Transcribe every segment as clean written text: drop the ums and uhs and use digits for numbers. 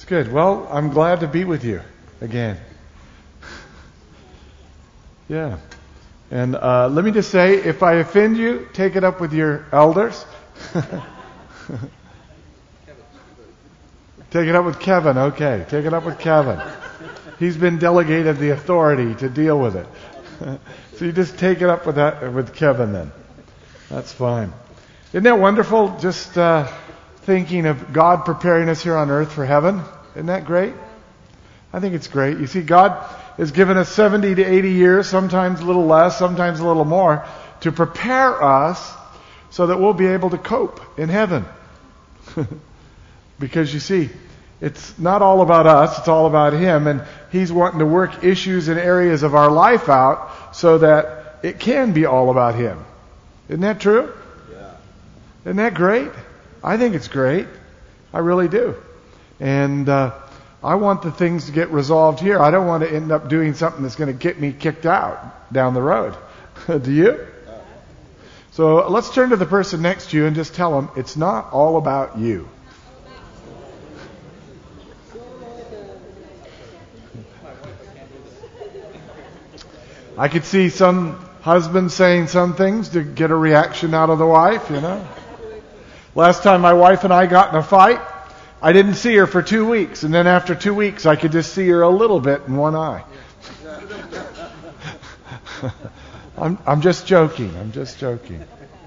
It's good. Well, I'm glad to be with you again. Yeah. And let me just say, if I offend you, take it up with your elders. Take it up with Kevin. Okay. Take it up with Kevin. He's been delegated the authority to deal with it. So you just take it up with Kevin then. That's fine. Isn't that wonderful? Just thinking of God preparing us here on earth for heaven. Isn't that great? I think it's great. You see, God has given us 70 to 80 years, sometimes a little less, sometimes a little more, to prepare us so that we'll be able to cope in heaven. Because you see, it's not all about us, it's all about Him, and He's wanting to work issues and areas of our life out so that it can be all about Him. Isn't that true? Yeah. Isn't that great? I think it's great. I really do. And I want the things to get resolved here. I don't want to end up doing something that's going to get me kicked out down the road. Do you? So let's turn to the person next to you and just tell them it's not all about you. I could see some husbands saying some things to get a reaction out of the wife, you know. Last time my wife and I got in a fight, I didn't see her for 2 weeks, and then after 2 weeks I could just see her a little bit in one eye. I'm just joking. I'm just joking.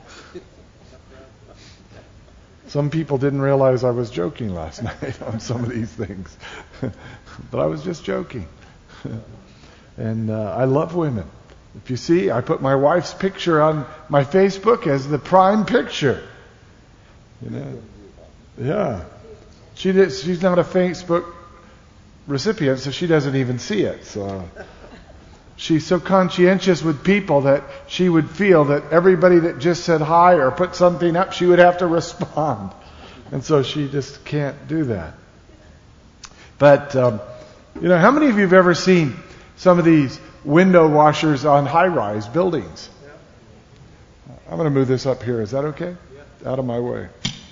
Some people didn't realize I was joking last night on some of these things. But I was just joking. And I love women. If you see, I put my wife's picture on my Facebook as the prime picture. You know? Yeah. She's not a Facebook recipient, so she doesn't even see it. So she's so conscientious with people that she would feel that everybody that just said hi or put something up, she would have to respond. And so she just can't do that. But, how many of you have ever seen some of these window washers on high-rise buildings? I'm going to move this up here. Is that okay? Out of my way.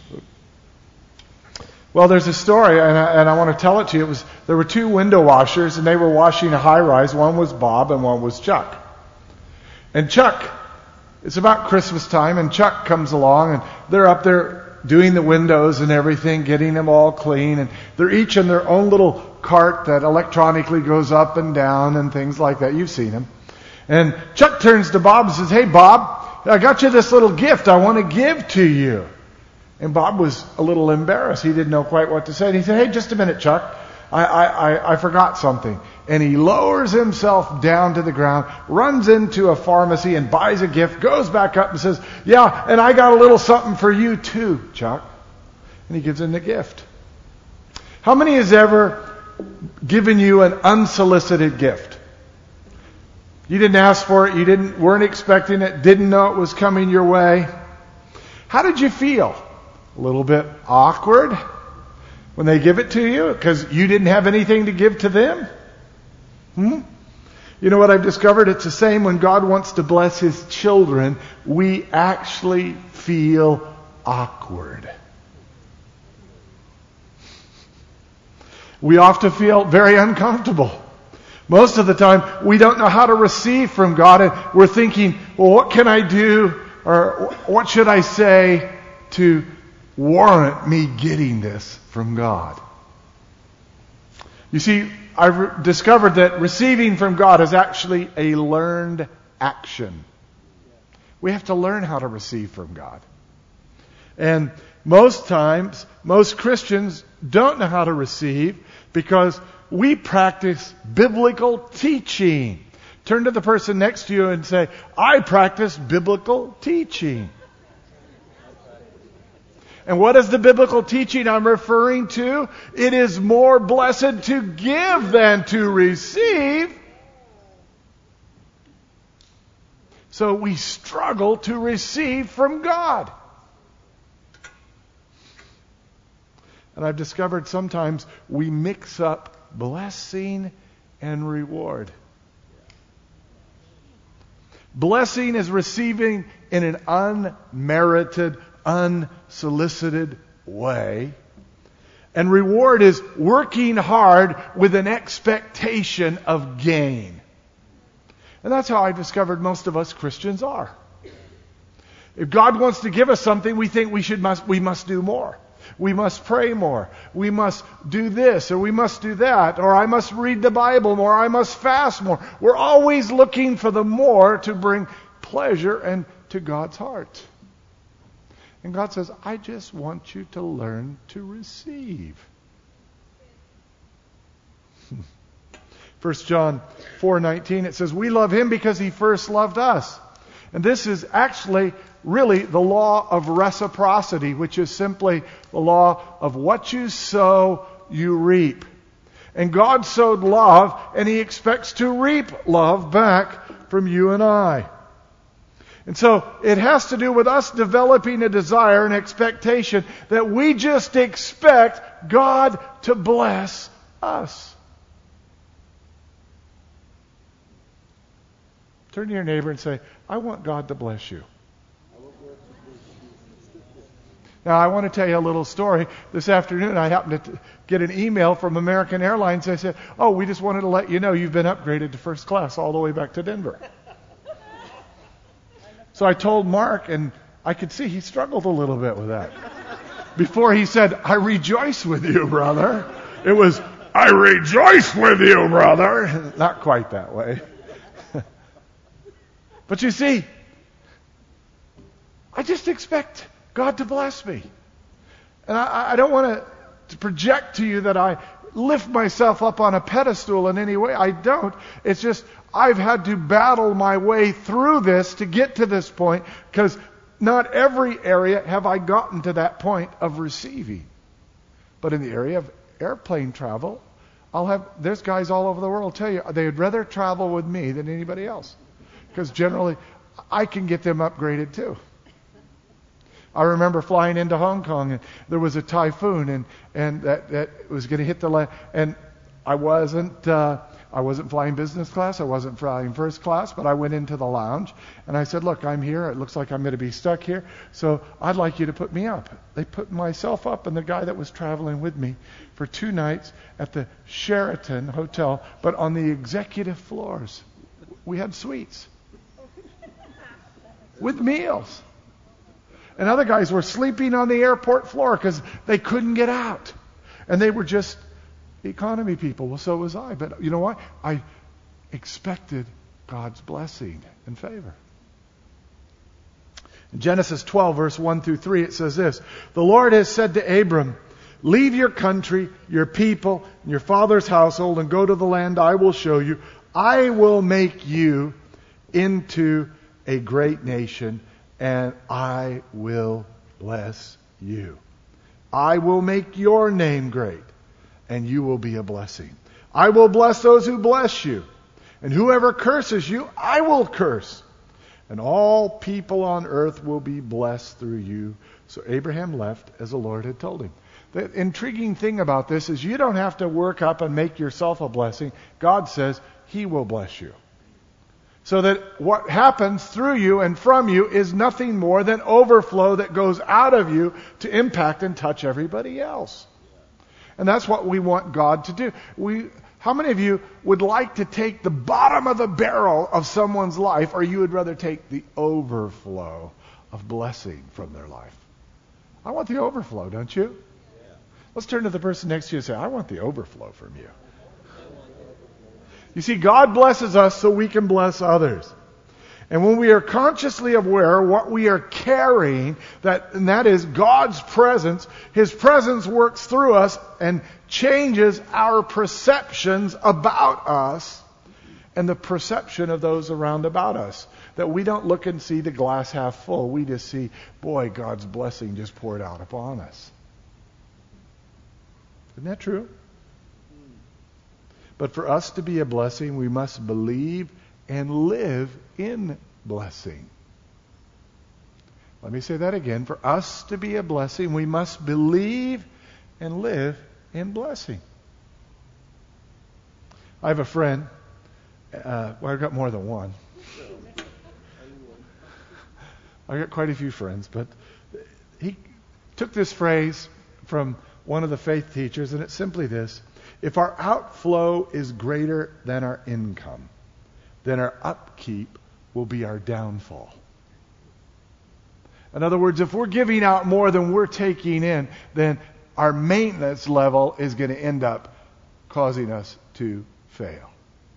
Well, there's a story, and I want to tell it to you. There were two window washers, and they were washing a high-rise. One was Bob, and one was Chuck. And Chuck, it's about Christmas time, and Chuck comes along, and they're up there doing the windows and everything, getting them all clean, and they're each in their own little cart that electronically goes up and down and things like that. You've seen them. And Chuck turns to Bob and says, "Hey, Bob, I got you this little gift I want to give to you." And Bob was a little embarrassed. He didn't know quite what to say. And he said, "Hey, just a minute, Chuck. I forgot something." And he lowers himself down to the ground, runs into a pharmacy and buys a gift, goes back up and says, "Yeah, and I got a little something for you too, Chuck." And he gives him the gift. How many has ever given you an unsolicited gift? You didn't ask for it, you weren't expecting it, didn't know it was coming your way. How did you feel? A little bit awkward when they give it to you because you didn't have anything to give to them? You know what I've discovered? It's the same when God wants to bless His children. We actually feel awkward. We often feel very uncomfortable. Most of the time, we don't know how to receive from God, and we're thinking, well, what can I do, or what should I say to warrant me getting this from God? You see, I've discovered that receiving from God is actually a learned action. We have to learn how to receive from God. And most times, most Christians don't know how to receive because we practice biblical teaching. Turn to the person next to you and say, "I practice biblical teaching." And what is the biblical teaching I'm referring to? It is more blessed to give than to receive. So we struggle to receive from God. And I've discovered sometimes we mix up blessing and reward. Blessing is receiving in an unmerited, unsolicited way. And reward is working hard with an expectation of gain. And that's how I discovered most of us Christians are. If God wants to give us something, we think we must do more. We must pray more. We must do this, or we must do that, or I must read the Bible more, I must fast more. We're always looking for the more to bring pleasure and to God's heart. And God says, I just want you to learn to receive. 1 John 4:19, it says, we love Him because He first loved us. And this is actually really the law of reciprocity, which is simply the law of what you sow, you reap. And God sowed love, and He expects to reap love back from you and I. And so it has to do with us developing a desire and expectation that we just expect God to bless us. Turn to your neighbor and say, I want God to bless you. Now, I want to tell you a little story. This afternoon, I happened to get an email from American Airlines. They said, we just wanted to let you know you've been upgraded to first class all the way back to Denver. So I told Mark, and I could see he struggled a little bit with that. Before he said, I rejoice with you, brother. It was, I rejoice with you, brother. Not quite that way. But you see, I just expect God to bless me. And I don't want to project to you that I lift myself up on a pedestal in any way. I don't. It's just I've had to battle my way through this to get to this point, because not every area have I gotten to that point of receiving. But in the area of airplane travel, there's guys all over the world tell you they'd rather travel with me than anybody else. Because generally, I can get them upgraded too. I remember flying into Hong Kong, and there was a typhoon, and that was going to hit the land. And I wasn't flying business class. I wasn't flying first class, but I went into the lounge, and I said, look, I'm here. It looks like I'm going to be stuck here, so I'd like you to put me up. They put myself up and the guy that was traveling with me for 2 nights at the Sheraton Hotel, but on the executive floors. We had suites with meals. And other guys were sleeping on the airport floor because they couldn't get out. And they were just economy people. Well, so was I. But you know what? I expected God's blessing and favor. In Genesis 12, verse 1 through 3, it says this. The Lord has said to Abram, leave your country, your people, and your father's household, and go to the land I will show you. I will make you into a great nation, and I will bless you. I will make your name great, and you will be a blessing. I will bless those who bless you, and whoever curses you, I will curse. And all people on earth will be blessed through you. So Abraham left as the Lord had told him. The intriguing thing about this is you don't have to work up and make yourself a blessing. God says He will bless you. So that what happens through you and from you is nothing more than overflow that goes out of you to impact and touch everybody else. And that's what we want God to do. How many of you would like to take the bottom of the barrel of someone's life, or you would rather take the overflow of blessing from their life? I want the overflow, don't you? Let's turn to the person next to you and say, I want the overflow from you. You see, God blesses us so we can bless others. And when we are consciously aware of what we are carrying, and that is God's presence, His presence works through us and changes our perceptions about us and the perception of those around about us. That we don't look and see the glass half full. We just see, boy, God's blessing just poured out upon us. Isn't that true? But for us to be a blessing, we must believe and live in blessing. Let me say that again. For us to be a blessing, we must believe and live in blessing. I have a friend. I've got more than one. I've got quite a few friends, but he took this phrase from one of the faith teachers, and it's simply this: if our outflow is greater than our income, then our upkeep will be our downfall. In other words, if we're giving out more than we're taking in, then our maintenance level is going to end up causing us to fail.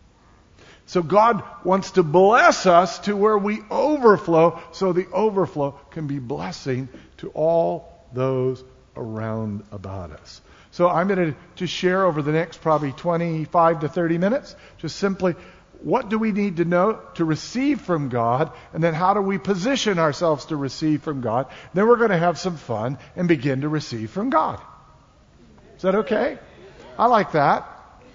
So God wants to bless us to where we overflow, so the overflow can be blessing to all those around about us. So I'm going to just share over the next probably 25 to 30 minutes, just simply what do we need to know to receive from God, and then how do we position ourselves to receive from God. Then we're going to have some fun and begin to receive from God. Is that okay? I like that.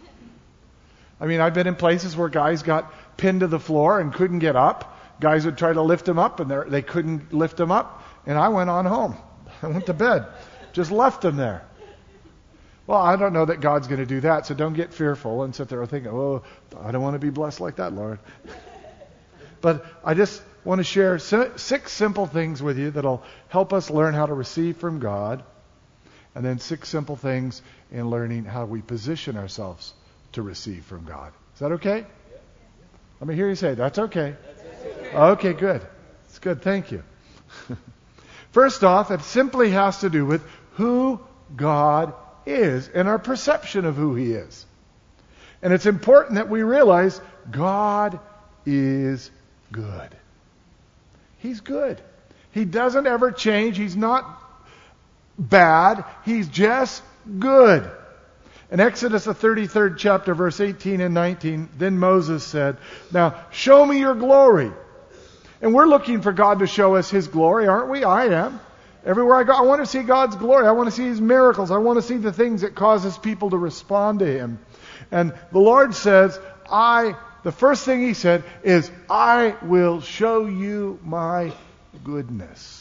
I mean, I've been in places where guys got pinned to the floor and couldn't get up. Guys would try to lift them up, and they couldn't lift them up. And I went on home. I went to bed. Just left them there. Well, I don't know that God's going to do that, so don't get fearful and sit there thinking, oh, I don't want to be blessed like that, Lord. But I just want to share 6 simple things with you that'll help us learn how to receive from God, and then 6 simple things in learning how we position ourselves to receive from God. Is that okay? Let me hear you say, that's okay. Okay, good. It's good. Thank you. First off, it simply has to do with who God is and our perception of who He is. And it's important that we realize God is good. He's good. He doesn't ever change. He's not bad. He's just good. In Exodus, the 33rd chapter, verse 18 and 19, then Moses said, now, show me your glory. And we're looking for God to show us His glory, aren't we? I am. Everywhere I go, I want to see God's glory. I want to see His miracles. I want to see the things that causes people to respond to Him. And the Lord says, the first thing He said is, I will show you my goodness.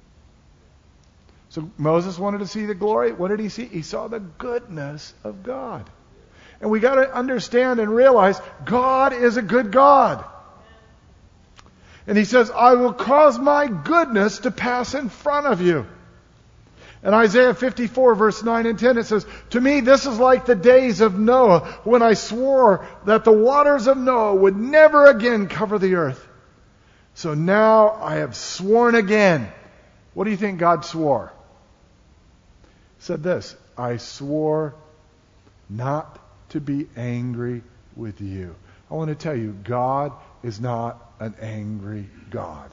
So Moses wanted to see the glory. What did he see? He saw the goodness of God. And we got to understand and realize God is a good God. And He says, I will cause my goodness to pass in front of you. In Isaiah 54, verse 9 and 10, it says, to me this is like the days of Noah, when I swore that the waters of Noah would never again cover the earth. So now I have sworn again. What do you think God swore? He said this, I swore not to be angry with you. I want to tell you, God is not an angry God.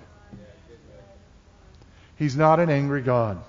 He's not an angry God.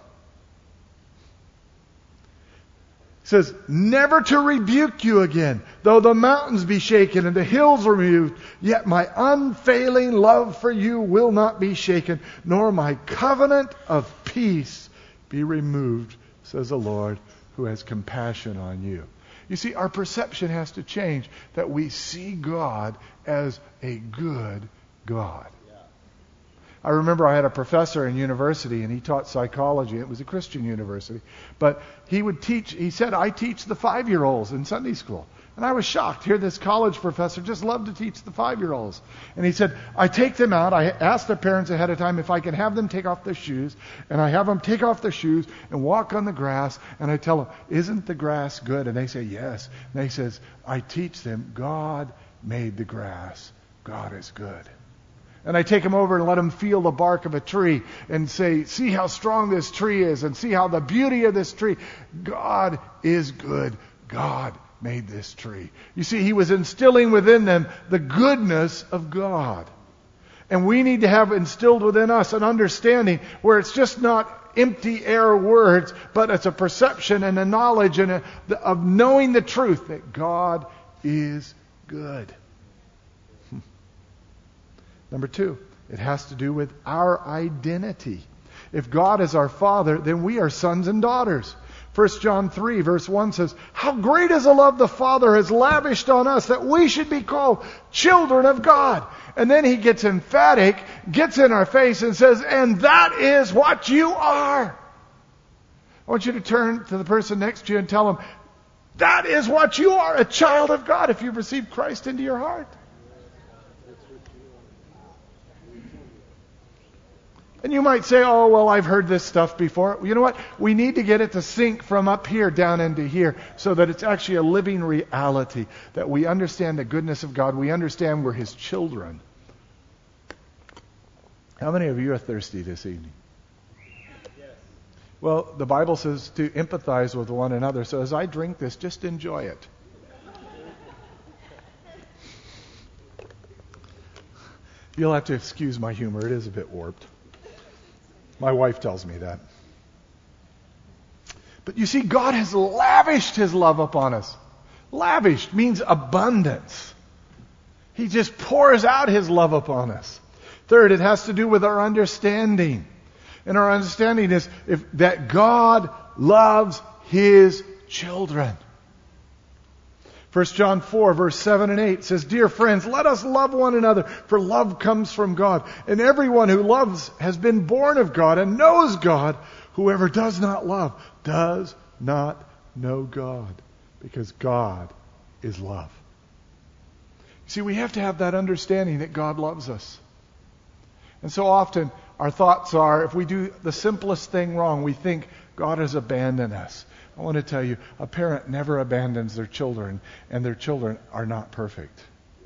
He says, never to rebuke you again, though the mountains be shaken and the hills removed, yet my unfailing love for you will not be shaken, nor my covenant of peace be removed, says the Lord, who has compassion on you. You see, our perception has to change, that we see God as a good God. I remember I had a professor in university, and he taught psychology. It was a Christian university. But he would teach, he said, I teach the 5-year-olds in Sunday school. And I was shocked. Here, this college professor just loved to teach the 5-year-olds. And he said, I take them out. I ask their parents ahead of time if I can have them take off their shoes. And I have them take off their shoes and walk on the grass. And I tell them, isn't the grass good? And they say, yes. And he says, I teach them, God made the grass. God is good. And I take them over and let them feel the bark of a tree and say, see how strong this tree is and see how the beauty of this tree. God is good. God made this tree. You see, he was instilling within them the goodness of God. And we need to have instilled within us an understanding where it's just not empty air words, but it's a perception and a knowledge and of knowing the truth that God is good. Number 2, it has to do with our identity. If God is our Father, then we are sons and daughters. 1 John 3, verse 1 says, how great is the love the Father has lavished on us that we should be called children of God. And then he gets emphatic, gets in our face and says, and that is what you are. I want you to turn to the person next to you and tell them, that is what you are, a child of God, if you've received Christ into your heart. And you might say, oh, well, I've heard this stuff before. You know what? We need to get it to sink from up here down into here so that it's actually a living reality, that we understand the goodness of God. We understand we're His children. How many of you are thirsty this evening? Yes. Well, the Bible says to empathize with one another. So as I drink this, just enjoy it. You'll have to excuse my humor. It is a bit warped. My wife tells me that. But you see, God has lavished His love upon us. Lavished means abundance. He just pours out His love upon us. Third, it has to do with our understanding. And our understanding is that God loves His children. 1 John 4, verse 7 and 8 says, Dear friends, let us love one another, for love comes from God. And everyone who loves has been born of God and knows God. Whoever does not love does not know God, because God is love. See, we have to have that understanding that God loves us. And so often our thoughts are, if we do the simplest thing wrong, we think God has abandoned us. I want to tell you, a parent never abandons their children, and their children are not perfect.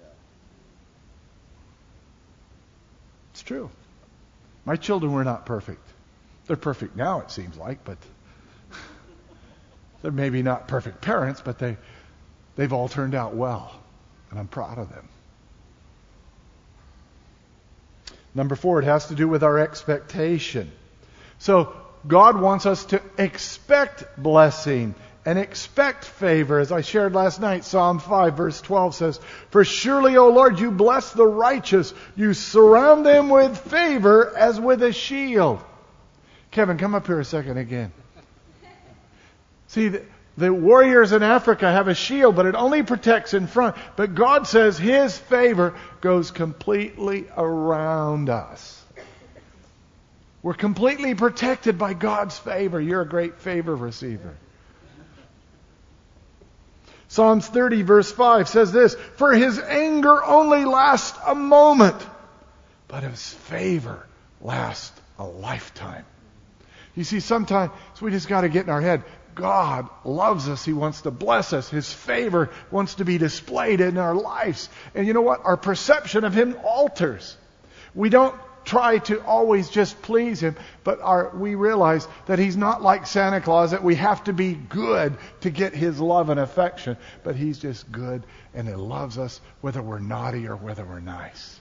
It's true. My children were not perfect. They're perfect now, it seems like, but they're maybe not perfect parents, but they've all turned out well, and I'm proud of them. Number 4, it has to do with our expectation. So, God wants us to expect blessing and expect favor. As I shared last night, Psalm 5 verse 12 says, For surely, O Lord, you bless the righteous. You surround them with favor as with a shield. Kevin, come up here a second again. See, the warriors in Africa have a shield, but it only protects in front. But God says His favor goes completely around us. We're completely protected by God's favor. You're a great favor receiver. Psalms 30 verse 5 says this, For His anger only lasts a moment, but His favor lasts a lifetime. You see, sometimes we just got to get in our head. God loves us. He wants to bless us. His favor wants to be displayed in our lives. And you know what? Our perception of Him alters. We don't try to always just please Him, but we realize that He's not like Santa Claus, that we have to be good to get His love and affection, but He's just good and He loves us whether we're naughty or whether we're nice.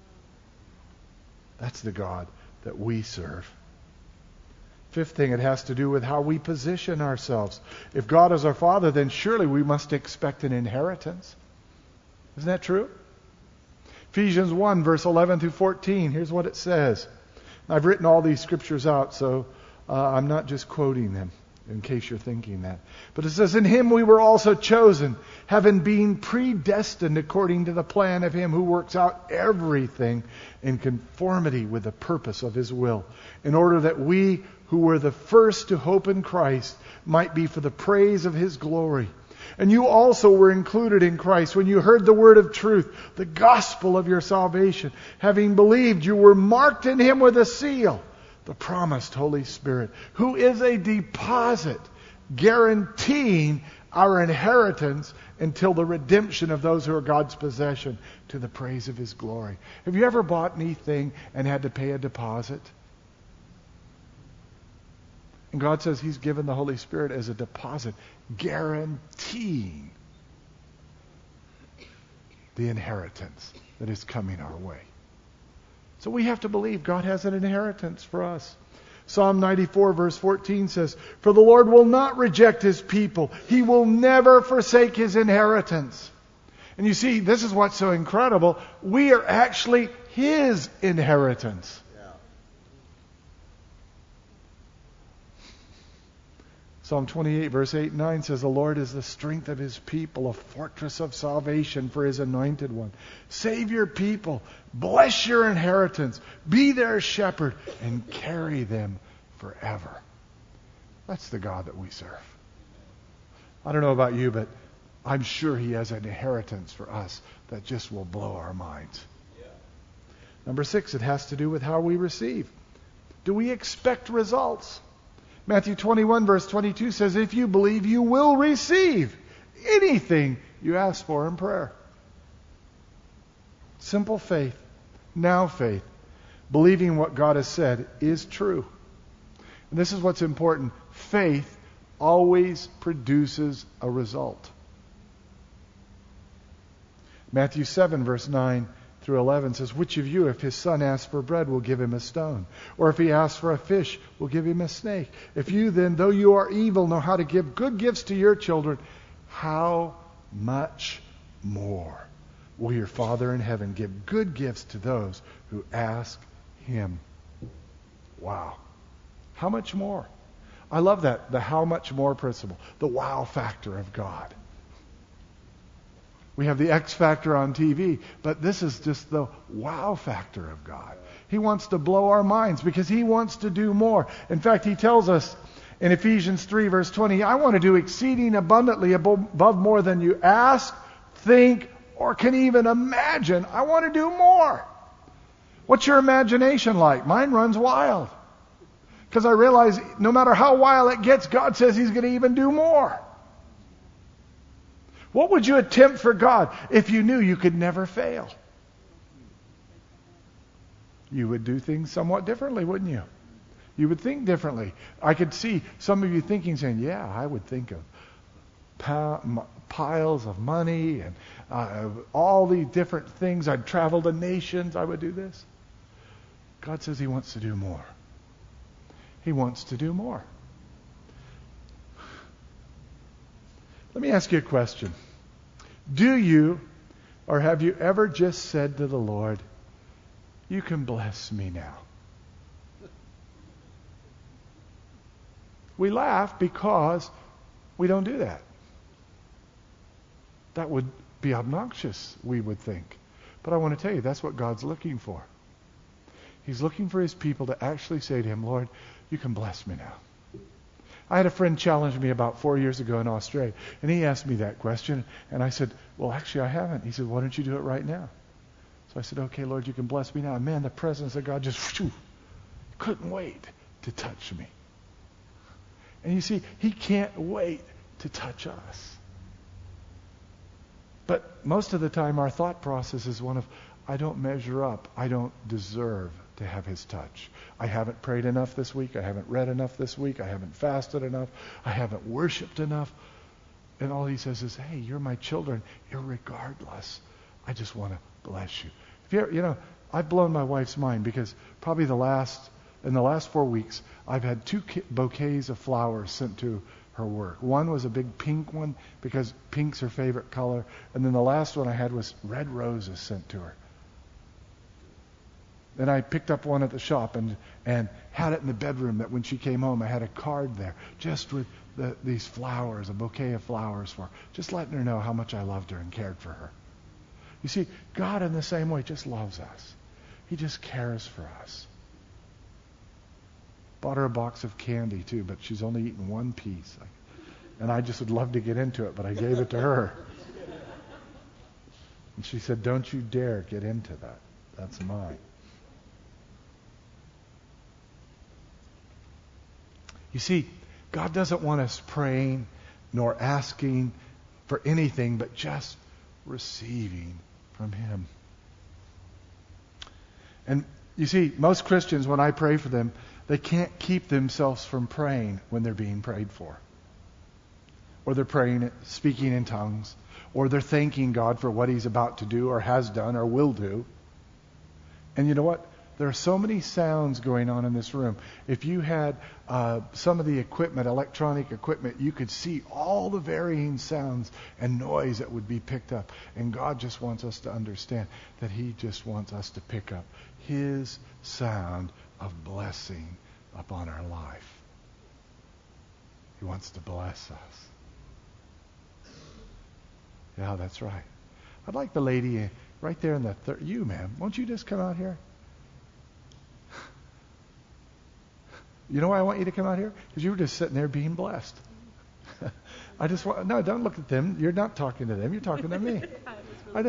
That's the God that we serve. Fifth thing, it has to do with how we position ourselves. If God is our Father, then surely we must expect an inheritance. Isn't that true? Ephesians 1, verse 11 through 14. Here's what it says. I've written all these scriptures out, so I'm not just quoting them, in case you're thinking that. But it says, In Him we were also chosen, having been predestined according to the plan of Him who works out everything in conformity with the purpose of His will, in order that we who were the first to hope in Christ might be for the praise of His glory. And you also were included in Christ when you heard the word of truth, the gospel of your salvation. Having believed, you were marked in Him with a seal, the promised Holy Spirit, who is a deposit guaranteeing our inheritance until the redemption of those who are God's possession, to the praise of His glory. Have you ever bought anything and had to pay a deposit? And God says He's given the Holy Spirit as a deposit, guaranteeing the inheritance that is coming our way. So we have to believe God has an inheritance for us. Psalm 94 verse 14 says, For the Lord will not reject His people. He will never forsake His inheritance. And you see, this is what's so incredible. We are actually His inheritance. Psalm 28, verse 8 and 9 says, The Lord is the strength of His people, a fortress of salvation for His anointed one. Save your people, bless your inheritance, be their shepherd, and carry them forever. That's the God that we serve. I don't know about you, but I'm sure He has an inheritance for us that just will blow our minds. Yeah. Number 6, it has to do with how we receive. Do we expect results? Matthew 21 verse 22 says, if you believe, you will receive anything you ask for in prayer. Simple faith, now faith, believing what God has said is true. And this is what's important. Faith always produces a result. Matthew 7 verse 9 through 11 says, which of you, if his son asks for bread, will give him a stone? Or if he asks for a fish, will give him a snake? If you then, though you are evil, know how to give good gifts to your children, how much more will your Father in heaven give good gifts to those who ask him? Wow. How much more? I love that, the how much more principle, the wow factor of God. We have the X factor on TV, but this is just the wow factor of God. He wants to blow our minds because he wants to do more. In fact, he tells us in Ephesians 3 verse 20, I want to do exceeding abundantly above more than you ask, think, or can even imagine. I want to do more. What's your imagination like? Mine runs wild. Because I realize no matter how wild it gets, God says he's going to even do more. What would you attempt for God if you knew you could never fail? You would do things somewhat differently, wouldn't you? You would think differently. I could see some of you thinking, saying, yeah, I would think of piles of money and all these different things. I'd travel to nations. I would do this. God says he wants to do more. He wants to do more. Let me ask you a question. Do you, or have you ever just said to the Lord, you can bless me now? We laugh because we don't do that. That would be obnoxious, we would think. But I want to tell you, that's what God's looking for. He's looking for his people to actually say to him, Lord, you can bless me now. I had a friend challenge me about 4 years ago in Australia, and he asked me that question, and I said, well, actually, I haven't. He said, why don't you do it right now? So I said, okay, Lord, you can bless me now. And man, the presence of God just couldn't wait to touch me. And you see, he can't wait to touch us. But most of the time, our thought process is one of, I don't measure up. I don't deserve to have his touch. I haven't prayed enough this week. I haven't read enough this week. I haven't fasted enough. I haven't worshiped enough. And all he says is, hey, you're my children. Irregardless, I just want to bless you. If you ever, I've blown my wife's mind because probably in the last 4 weeks, I've had 2 bouquets of flowers sent to her work. One was a big pink one because pink's her favorite color. And then the last one I had was red roses sent to her. Then I picked up one at the shop and had it in the bedroom that when she came home, I had a card there just with these flowers, a bouquet of flowers for her, just letting her know how much I loved her and cared for her. You see, God in the same way just loves us. He just cares for us. Bought her a box of candy too, but she's only eaten one piece. And I just would love to get into it, but I gave it to her. And she said, don't you dare get into that. That's mine. You see, God doesn't want us praying nor asking for anything, but just receiving from him. And you see, most Christians, when I pray for them, they can't keep themselves from praying when they're being prayed for. Or they're praying, speaking in tongues, or they're thanking God for what he's about to do or has done or will do. And you know what? There are so many sounds going on in this room. If you had some of the equipment, electronic equipment, you could see all the varying sounds and noise that would be picked up. And God just wants us to understand that he just wants us to pick up his sound of blessing upon our life. He wants to bless us. Yeah, that's right. I'd like the lady right there in the third. You, ma'am, won't you just come out here? You know why I want you to come out here? Because you were just sitting there being blessed. No, don't look at them. You're not talking to them. You're talking to me.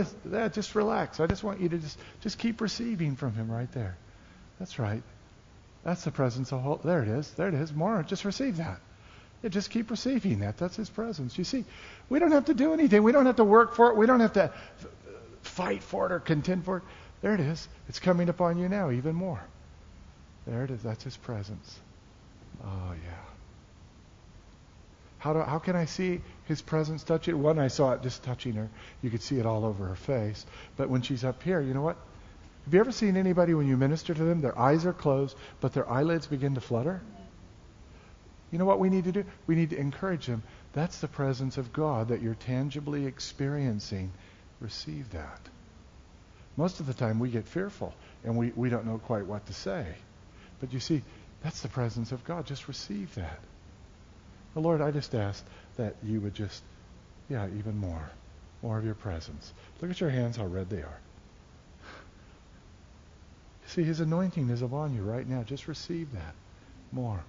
Just relax. I just want you to just keep receiving from him right there. That's right. That's the presence of there it is. There it is. More. Just receive that. Yeah, just keep receiving that. That's His presence. You see, we don't have to do anything. We don't have to work for it. We don't have to fight for it or contend for it. There it is. It's coming upon you now even more. There it is. That's His presence. Oh, yeah. How can I see His presence touch it? One, I saw it just touching her. You could see it all over her face. But when she's up here, you know what? Have you ever seen anybody when you minister to them, their eyes are closed, but their eyelids begin to flutter? You know what we need to do? We need to encourage them. That's the presence of God that you're tangibly experiencing. Receive that. Most of the time we get fearful and we don't know quite what to say. But you see, that's the presence of God. Just receive that. Well, Lord, I just ask that you would just, even more of your presence. Look at your hands, how red they are. See, His anointing is upon you right now. Just receive that more.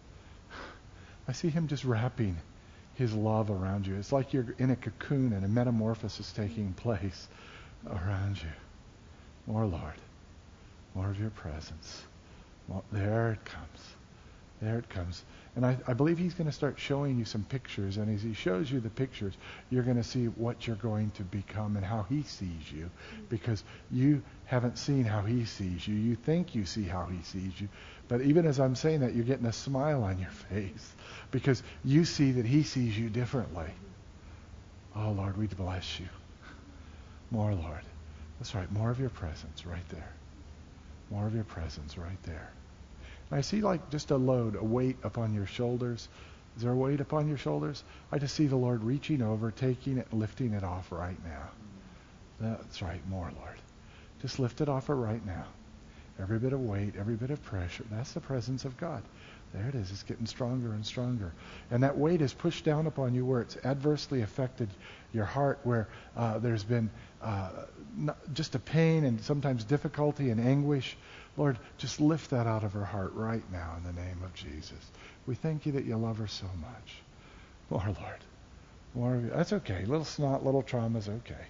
I see Him just wrapping His love around you. It's like you're in a cocoon and a metamorphosis taking place around you. More, Lord. More of your presence. Well, there it comes. There it comes. And I believe He's going to start showing you some pictures. And as He shows you the pictures, you're going to see what you're going to become and how He sees you. Because you haven't seen how He sees you. You think you see how He sees you. But even as I'm saying that, you're getting a smile on your face. Because you see that He sees you differently. Oh, Lord, we bless you. More, Lord. That's right. More of your presence right there. More of your presence right there. And I see like just a load, a weight upon your shoulders. Is there a weight upon your shoulders? I just see the Lord reaching over, taking it, lifting it off right now. That's right. More, Lord. Just lift it off her right now. Every bit of weight, every bit of pressure. That's the presence of God. There it is. It's getting stronger and stronger. And that weight is pushed down upon you where it's adversely affected your heart, where there's been just a pain and sometimes difficulty and anguish. Lord, just lift that out of her heart right now in the name of Jesus. We thank you that you love her so much. More, Lord. More of you. That's okay. Little snot, little trauma is okay.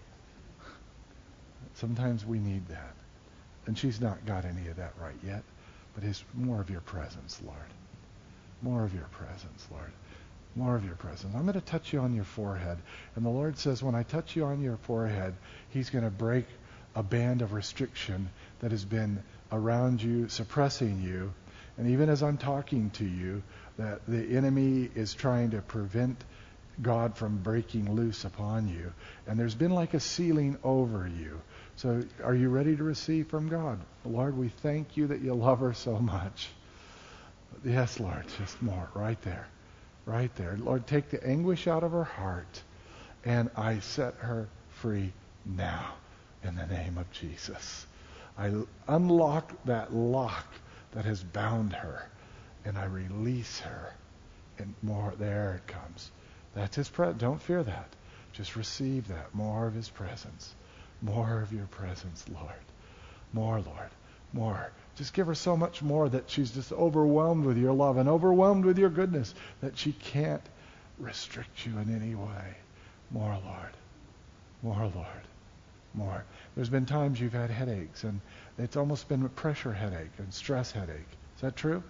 Sometimes we need that. And she's not got any of that right yet. But it's more of your presence, Lord. More of your presence, Lord. More of your presence. I'm going to touch you on your forehead. And the Lord says when I touch you on your forehead, He's going to break a band of restriction that has been around you, suppressing you. And even as I'm talking to you, that the enemy is trying to prevent God from breaking loose upon you. And there's been like a ceiling over you. So are you ready to receive from God? Lord, we thank you that you love her so much. Yes, Lord, just more right there. Right there. Lord, take the anguish out of her heart. And I set her free now in the name of Jesus. I unlock that lock that has bound her. And I release her. And more, there it comes. That's His presence. Don't fear that. Just receive that. More of His presence. More of your presence, Lord. More, Lord. More. Just give her so much more that she's just overwhelmed with your love and overwhelmed with your goodness that she can't restrict you in any way. More, Lord. More, Lord. More. There's been times you've had headaches, and it's almost been a pressure headache and stress headache. Is that true?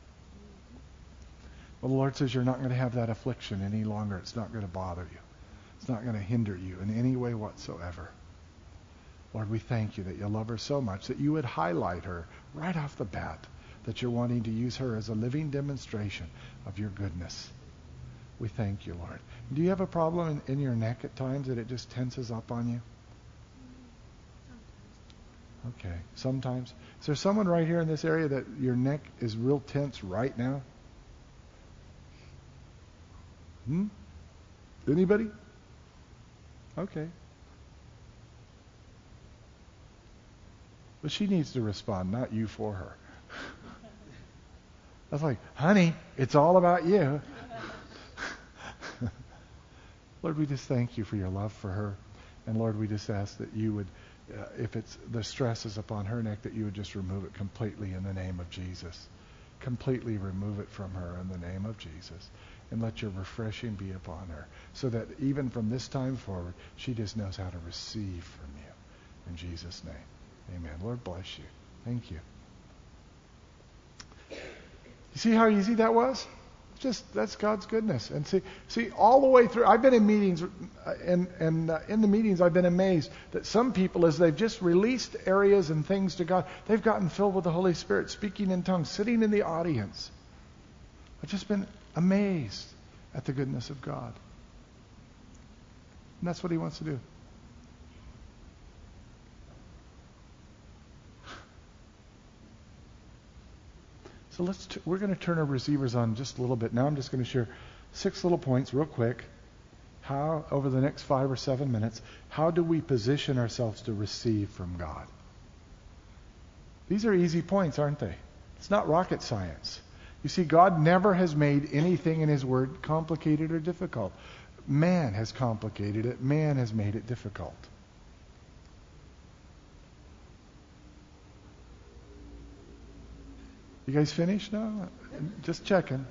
Well, the Lord says you're not going to have that affliction any longer. It's not going to bother you. It's not going to hinder you in any way whatsoever. Lord, we thank you that you love her so much that you would highlight her right off the bat, that you're wanting to use her as a living demonstration of your goodness. We thank you, Lord. Do you have a problem in your neck at times that it just tenses up on you? Okay, sometimes. Is there someone right here in this area that your neck is real tense right now? Anybody? Okay. But she needs to respond, not you for her. I was like, honey, it's all about you. Lord, we just thank you for your love for her. And Lord, we just ask that you would, if it's the stress is upon her neck, that you would just remove it completely in the name of Jesus. Completely remove it from her in the name of Jesus. And let your refreshing be upon her. So that even from this time forward, she just knows how to receive from you. In Jesus' name. Amen. Lord bless you. Thank you. You see how easy that was? That's God's goodness. And see all the way through. I've been in meetings, and in the meetings I've been amazed that some people, as they've just released areas and things to God, they've gotten filled with the Holy Spirit, speaking in tongues, sitting in the audience. I've just been amazed at the goodness of God. And that's what He wants to do. So we're going to turn our receivers on just a little bit. Now I'm just going to share 6 little points real quick. How, over the next 5 or 7 minutes, how do we position ourselves to receive from God? These are easy points, aren't they? It's not rocket science. You see, God never has made anything in His Word complicated or difficult. Man has complicated it. Man has made it difficult. You guys finished now? Just checking.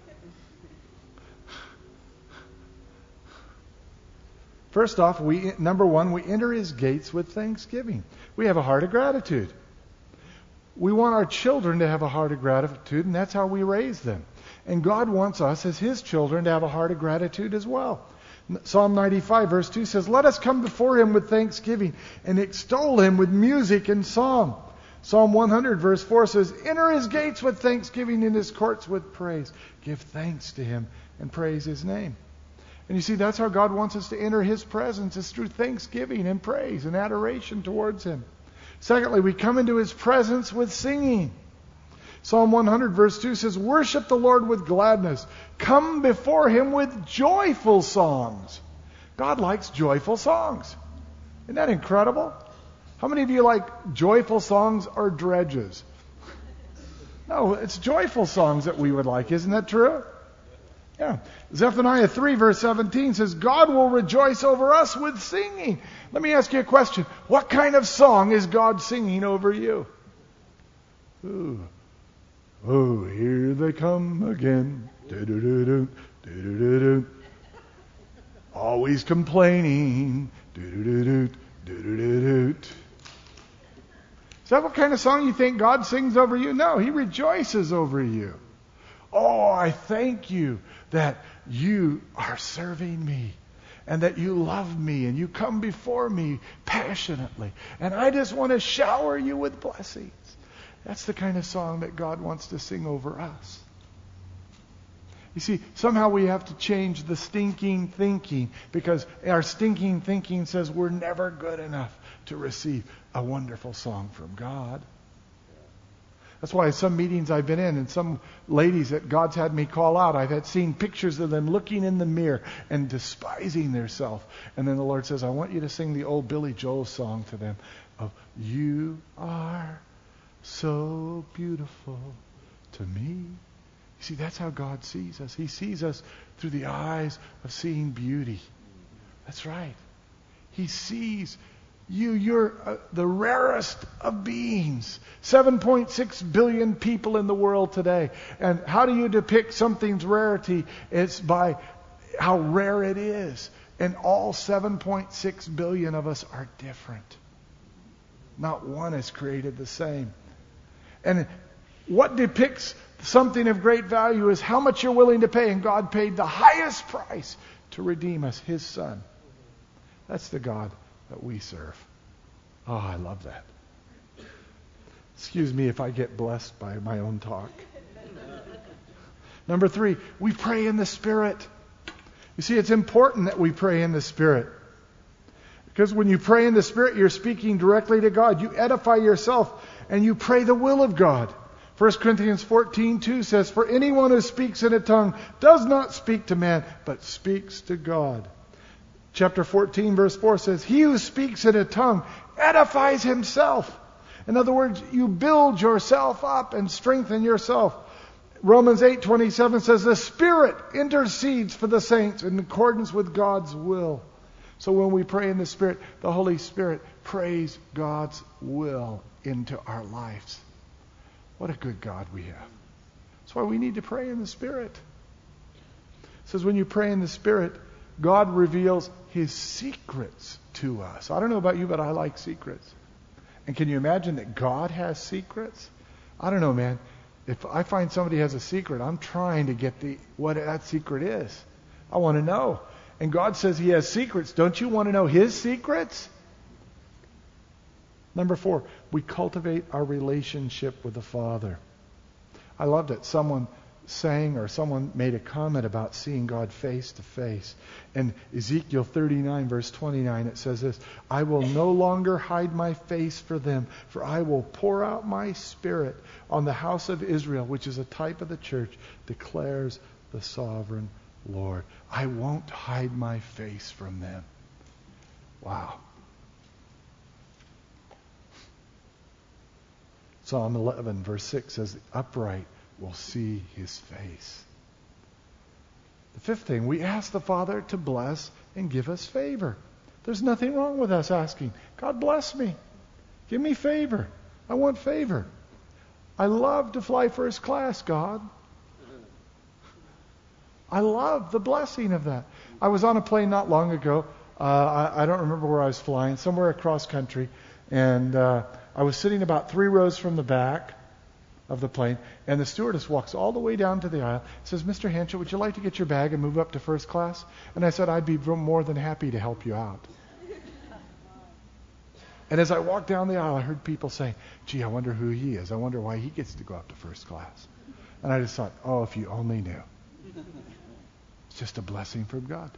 First off, number 1, we enter His gates with thanksgiving. We have a heart of gratitude. We want our children to have a heart of gratitude, and that's how we raise them. And God wants us, as His children, to have a heart of gratitude as well. Psalm 95, verse 2 says, "Let us come before Him with thanksgiving and extol Him with music and song." Psalm 100, verse 4 says, "Enter His gates with thanksgiving, in His courts with praise. Give thanks to Him and praise His name." And you see, that's how God wants us to enter His presence, is through thanksgiving and praise and adoration towards Him. Secondly, we come into His presence with singing. Psalm 100, verse 2 says, "Worship the Lord with gladness. Come before Him with joyful songs." God likes joyful songs. Isn't that incredible? How many of you like joyful songs or dredges? No, it's joyful songs that we would like. Isn't that true? Yeah. Zephaniah 3, verse 17 says, "God will rejoice over us with singing." Let me ask you a question. What kind of song is God singing over you? Ooh. Oh, here they come again. Do-do-do-do, do-do-do-do. Always complaining. Do-do-do-do, do-do-do-do. Is that what kind of song you think God sings over you? No, He rejoices over you. Oh, I thank you that you are serving me and that you love me and you come before me passionately. And I just want to shower you with blessings. That's the kind of song that God wants to sing over us. You see, somehow we have to change the stinking thinking, because our stinking thinking says we're never good enough to receive a wonderful song from God. That's why some meetings I've been in, and some ladies that God's had me call out, I've had seen pictures of them looking in the mirror and despising themselves. And then the Lord says, "I want you to sing the old Billy Joel song to them of, 'You are so beautiful to me.'" You see, that's how God sees us. He sees us through the eyes of seeing beauty. That's right. He sees you. You're the rarest of beings. 7.6 billion people in the world today. And how do you depict something's rarity? It's by how rare it is. And all 7.6 billion of us are different. Not one is created the same. And what depicts something of great value is how much you're willing to pay. And God paid the highest price to redeem us, His Son. That's the God that we serve. Oh, I love that. Excuse me if I get blessed by my own talk. Number 3, we pray in the Spirit. You see, it's important that we pray in the Spirit. Because when you pray in the Spirit, you're speaking directly to God. You edify yourself and you pray the will of God. 1 Corinthians 14:2 says, "For anyone who speaks in a tongue does not speak to man, but speaks to God." Chapter 14, verse 4 says, "He who speaks in a tongue edifies himself." In other words, you build yourself up and strengthen yourself. Romans 8:27 says, "The Spirit intercedes for the saints in accordance with God's will." So when we pray in the Spirit, the Holy Spirit prays God's will into our lives. What a good God we have. That's why we need to pray in the Spirit. It says when you pray in the Spirit, God reveals His secrets to us. I don't know about you, but I like secrets. And can you imagine that God has secrets? I don't know, man. If I find somebody has a secret, I'm trying to get what that secret is. I want to know. And God says He has secrets. Don't you want to know His secrets? Number 4, we cultivate our relationship with the Father. I loved it. Someone made a comment about seeing God face to face. In Ezekiel 39, verse 29, it says this, I will no longer hide my face for them, for I will pour out my Spirit on the house of Israel, which is a type of the church, declares the sovereign Lord. I won't hide my face from them. Wow. Psalm 11, verse 6 says, the upright will see His face. The 5th thing, we ask the Father to bless and give us favor. There's nothing wrong with us asking, God bless me. Give me favor. I want favor. I love to fly first class, God. I love the blessing of that. I was on a plane not long ago. I don't remember where I was flying, somewhere across country. And I was sitting about 3 rows from the back of the plane, and the stewardess walks all the way down to the aisle, says, Mr. Hanchett, would you like to get your bag and move up to first class? And I said, I'd be more than happy to help you out. And as I walked down the aisle, I heard people saying, gee, I wonder who he is. I wonder why he gets to go up to first class. And I just thought, oh, if you only knew. It's just a blessing from God.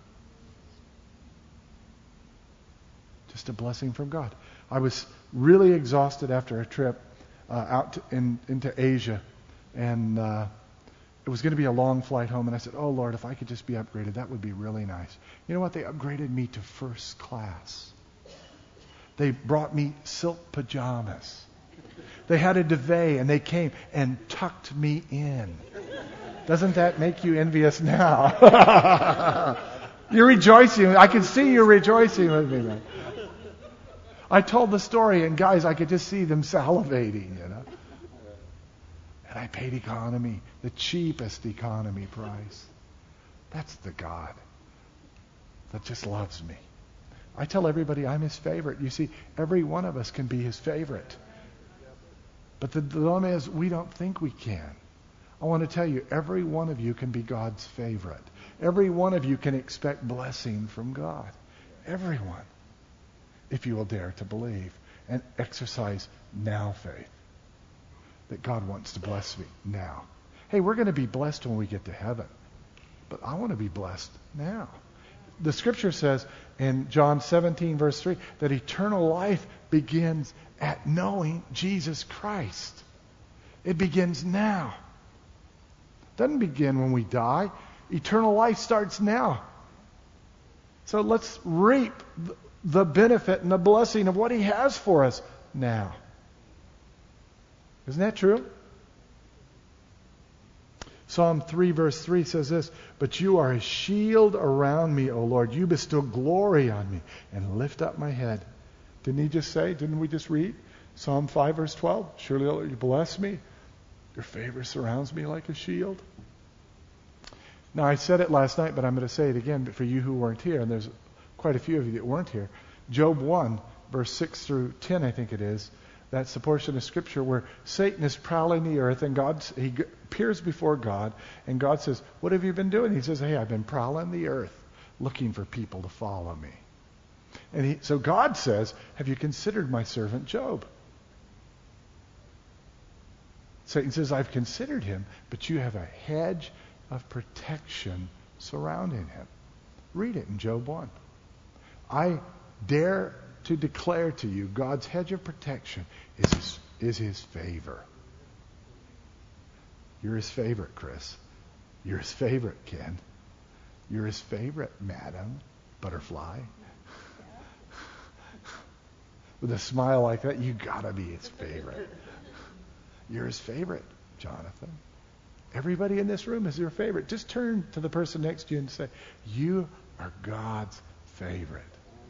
Just a blessing from God. I was really exhausted after a trip into Asia, and it was going to be a long flight home, and I said, oh Lord, if I could just be upgraded, that would be really nice. You know what? They upgraded me to first class. They brought me silk pajamas. They had a duvet, and they came and tucked me in. Doesn't that make you envious now? You're rejoicing. I can see you rejoicing with me, man. I told the story, and guys, I could just see them salivating, you know. And I paid economy, the cheapest economy price. That's the God that just loves me. I tell everybody I'm His favorite. You see, every one of us can be His favorite. But the dilemma is we don't think we can. I want to tell you, every one of you can be God's favorite. Every one of you can expect blessing from God. Everyone. If you will dare to believe and exercise now faith that God wants to bless me now. Hey, we're going to be blessed when we get to heaven. But I want to be blessed now. The scripture says in John 17, verse 3, that eternal life begins at knowing Jesus Christ. It begins now. It doesn't begin when we die. Eternal life starts now. So let's reap the benefit and the blessing of what He has for us now. Isn't that true? Psalm 3 verse 3 says this, but you are a shield around me, O Lord. You bestow glory on me and lift up my head. Didn't we just read? Psalm 5 verse 12, surely, Lord, you bless me. Your favor surrounds me like a shield. Now, I said it last night, but I'm going to say it again for you who weren't here, and there's quite a few of you that weren't here. Job 1, verse 6 through 10, I think it is. That's the portion of Scripture where Satan is prowling the earth, and he appears before God, and God says, what have you been doing? He says, hey, I've been prowling the earth, looking for people to follow me. And so God says, have you considered my servant Job? Satan says, I've considered him, but you have a hedge of protection surrounding him. Read it in Job 1. I dare to declare to you God's hedge of protection is His favor. You're His favorite, Chris. You're His favorite, Ken. You're His favorite, Madam Butterfly. With a smile like that, you gotta be His favorite. You're His favorite, Jonathan. Everybody in this room is your favorite. Just turn to the person next to you and say, you are God's favorite.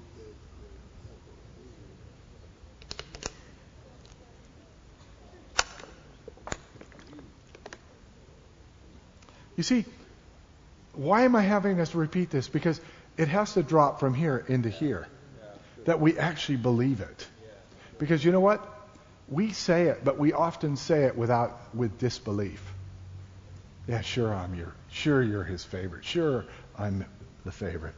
You see, why am I having us repeat this? Because it has to drop from here into here. That we actually believe it. Because you know what? We say it, but we often say it with disbelief. Yeah, sure you're his favorite. Sure, I'm the favorite.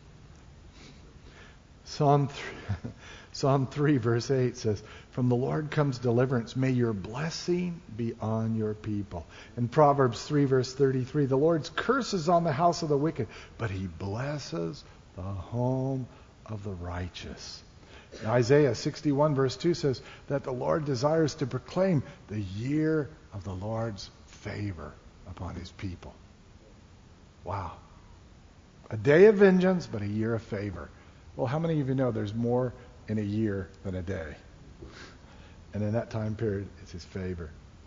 Psalm 3 verse 8 says, "From the Lord comes deliverance. May your blessing be on your people." In Proverbs 3 verse 33, "The Lord's curse is on the house of the wicked, but he blesses the home of the righteous." Isaiah 61 verse 2 says that the Lord desires to proclaim the year of the Lord's favor upon his people. Wow. A day of vengeance, but a year of favor. Well, how many of you know there's more in a year than a day? And in that time period, it's his favor.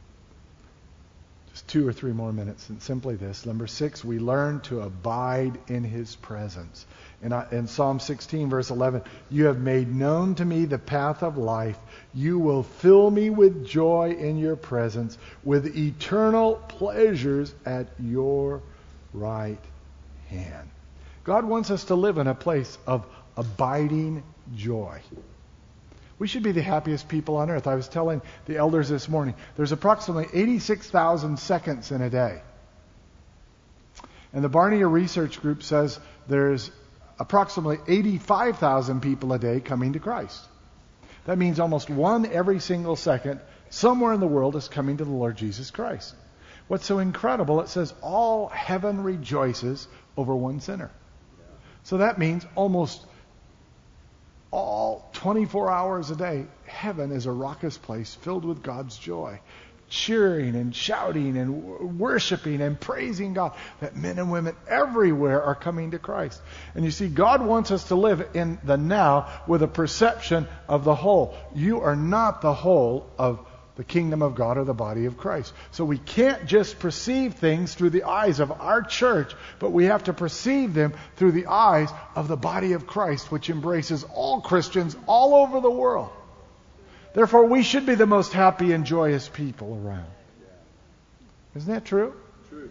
Just 2 or 3 more minutes, and simply this. Number 6, we learn to abide in his presence. In Psalm 16, verse 11, "You have made known to me the path of life. You will fill me with joy in your presence, with eternal pleasures at your right hand." God wants us to live in a place of abiding joy. We should be the happiest people on earth. I was telling the elders this morning, there's approximately 86,000 seconds in a day. And the Barnea Research Group says there's approximately 85,000 people a day coming to Christ. That means almost one every single second somewhere in the world is coming to the Lord Jesus Christ. What's so incredible, it says all heaven rejoices over one sinner. So that means almost all 24 hours a day, heaven is a raucous place filled with God's joy. Cheering and shouting and worshiping and praising God. That men and women everywhere are coming to Christ. And you see, God wants us to live in the now with a perception of the whole. You are not the whole of the kingdom of God or the body of Christ. So we can't just perceive things through the eyes of our church, but we have to perceive them through the eyes of the body of Christ, which embraces all Christians all over the world. Therefore, we should be the most happy and joyous people around. Isn't that true? True.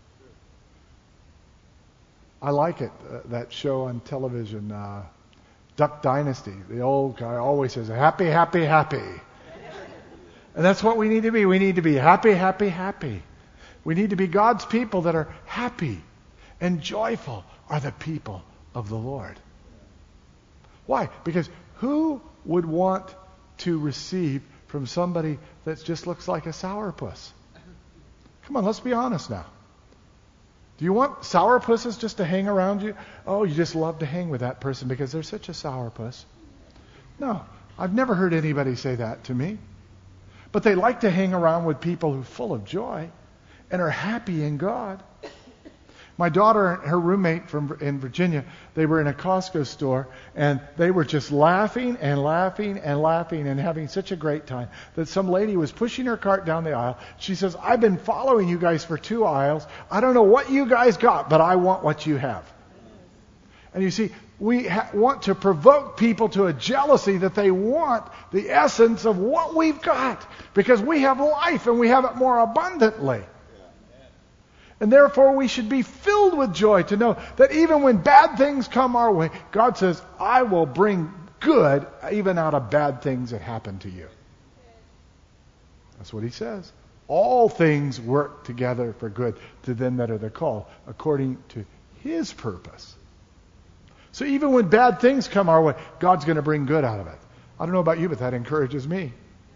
I like it, that show on television, Duck Dynasty. The old guy always says, "Happy, happy, happy." And that's what we need to be. We need to be happy, happy, happy. We need to be God's people that are happy and joyful are the people of the Lord. Why? Because who would want to receive from somebody that just looks like a sourpuss? Come on, let's be honest now. Do you want sourpusses just to hang around you? Oh, you just love to hang with that person because they're such a sourpuss. No, I've never heard anybody say that to me. But they like to hang around with people who are full of joy and are happy in God. My daughter and her roommate in Virginia, they were in a Costco store, and they were just laughing and laughing and laughing and having such a great time that some lady was pushing her cart down the aisle. She says, "I've been following you guys for 2 aisles. I don't know what you guys got, but I want what you have." And you see, we want to provoke people to a jealousy that they want the essence of what we've got. Because we have life and we have it more abundantly. And therefore we should be filled with joy to know that even when bad things come our way, God says, "I will bring good even out of bad things that happen to you." That's what he says. All things work together for good to them that are the called, according to his purpose. So even when bad things come our way, God's going to bring good out of it. I don't know about you, but that encourages me.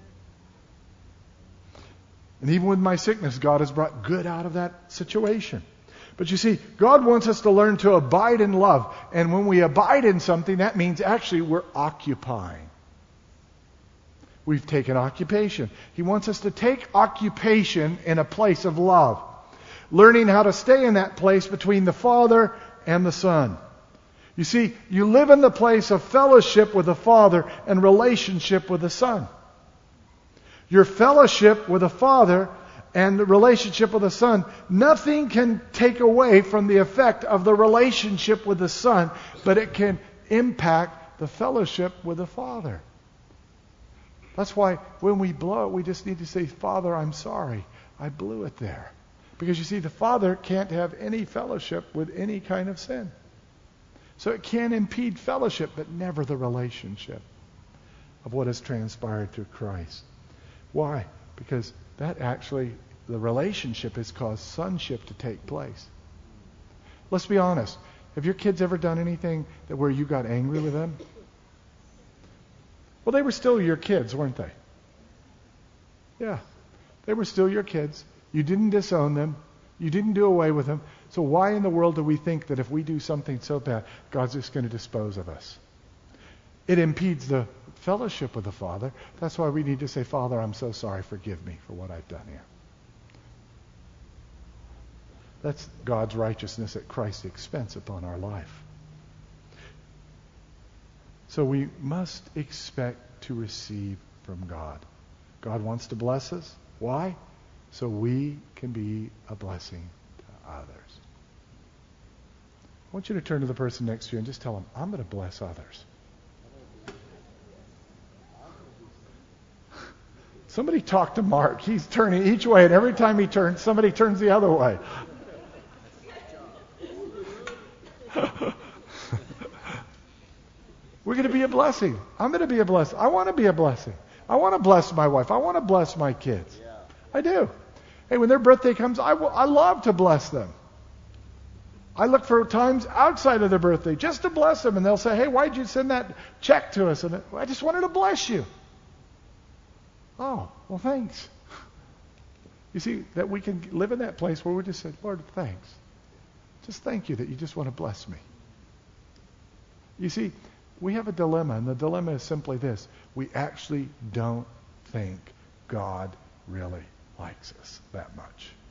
And even with my sickness, God has brought good out of that situation. But you see, God wants us to learn to abide in love. And when we abide in something, that means actually we're occupying. We've taken occupation. He wants us to take occupation in a place of love. Learning how to stay in that place between the Father and the Son. You see, you live in the place of fellowship with the Father and relationship with the Son. Your fellowship with the Father and the relationship with the Son, nothing can take away from the effect of the relationship with the Son, but it can impact the fellowship with the Father. That's why when we blow it, we just need to say, "Father, I'm sorry. I blew it there." Because you see, the Father can't have any fellowship with any kind of sin. So it can impede fellowship, but never the relationship of what has transpired through Christ. Why? Because that actually, the relationship has caused sonship to take place. Let's be honest. Have your kids ever done anything that where you got angry with them? Well, they were still your kids, weren't they? Yeah. They were still your kids. You didn't disown them. You didn't do away with them. So why in the world do we think that if we do something so bad, God's just going to dispose of us? It impedes the fellowship with the Father. That's why we need to say, Father, I'm so sorry. Forgive me for what I've done here. That's God's righteousness at Christ's expense upon our life. So we must expect to receive from God. God wants to bless us. Why? So we can be a blessing to others. I want you to turn to the person next to you and just tell them, I'm going to bless others. Somebody talk to Mark. He's turning each way, and every time he turns, somebody turns the other way. We're going to be a blessing. I'm going to be a blessing. I want to be a blessing. I want to bless my wife. I want to bless my kids. Yeah. I do. Hey, when their birthday comes, I love to bless them. I look for times outside of their birthday just to bless them. And they'll say, hey, why'd you send that check to us? And I just wanted to bless you. Oh, well, thanks. You see, that we can live in that place where we just say, Lord, thanks. Just thank you that you just want to bless me. You see, we have a dilemma, and the dilemma is simply this. We actually don't think God really likes us that much.